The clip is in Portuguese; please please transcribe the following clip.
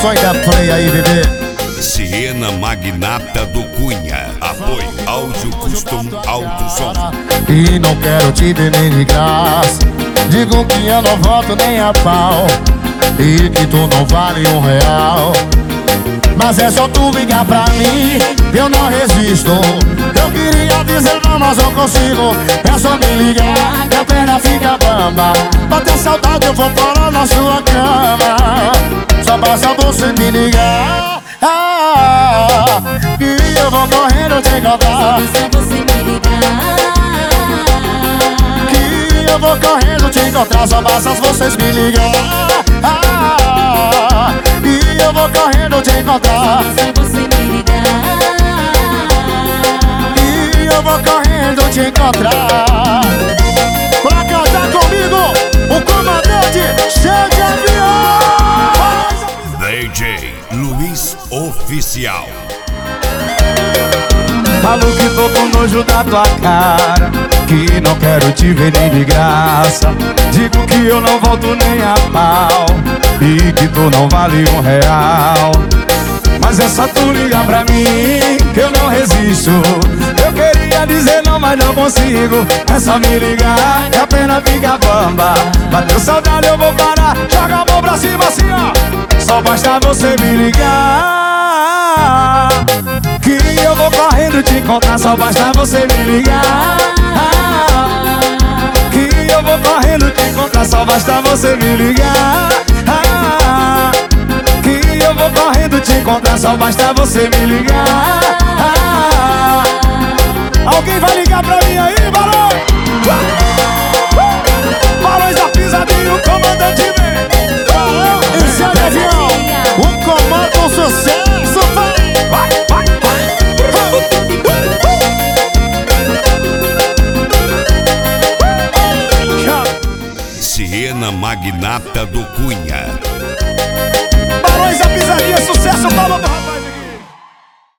Produções da Play aí, bebê. Siena Magnata do Cunha. Apoio Áudio Custom Alto Som. E não quero te ver nem de graça. Digo que eu não volto nem a pau e que tu não vale R$1. Mas é só tu ligar pra mim, eu não resisto. Eu queria dizer não, mas não consigo. É só me ligar, minha perna fica bamba. Bater saudade eu vou parar na sua cama. Só basta você me ligar, que eu vou correndo te encontrar. Só você me ligar, Que eu vou correndo te encontrar. Só basta vocês me ligar, e eu vou correndo te encontrar. só você me ligar. E eu vou correndo te encontrar. Pra cantar comigo, o comandante cheio de avião. DJ Luiz Oficial. Falo que tô com nojo da tua cara, que não quero te ver nem de graça. Digo que eu não volto nem a pau e que tu não vale R$1. Mas é só tu ligar pra mim, que eu não resisto. Eu queria dizer não, mas não consigo. É só me ligar, que a pena fica bamba. Bateu saudade, eu vou parar. Joga a mão pra cima assim, ó. Só basta você me ligar, que eu vou correndo te encontrar. Só basta você me ligar, que eu vou correndo te encontrar. Só basta você me ligar, que eu vou correndo te encontrar. Só basta você me ligar. Alguém vai ligar pra mim aí, Barões? Barões da Pisadinha, o comandante vem. Esse é o avião, o comando sucesso, vai, vai, Siena Magnata do Cunha. Barões da Pisadinha, sucesso, palma do rapaz.